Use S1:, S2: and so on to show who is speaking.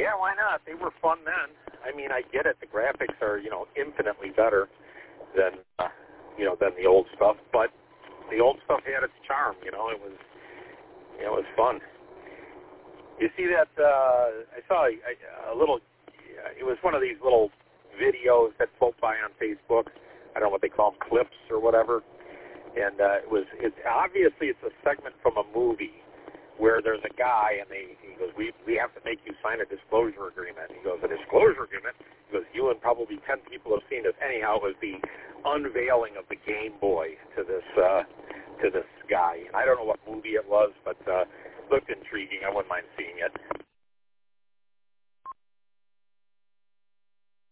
S1: Yeah, why not? They were fun then. I mean, I get it. The graphics are, infinitely better than, than the old stuff. But the old stuff had its charm. It was fun. You see that? I saw a little. It was one of these little videos that float by on Facebook. I don't know what they call them, clips or whatever. And it's obviously a segment from a movie where there's a guy and he goes, we have to make you sign a disclosure agreement. He goes, a disclosure agreement? He goes, you and probably 10 people have seen this. Anyhow, it was the unveiling of the Game Boy to this guy. And I don't know what movie it was, but it looked intriguing. I wouldn't mind seeing it.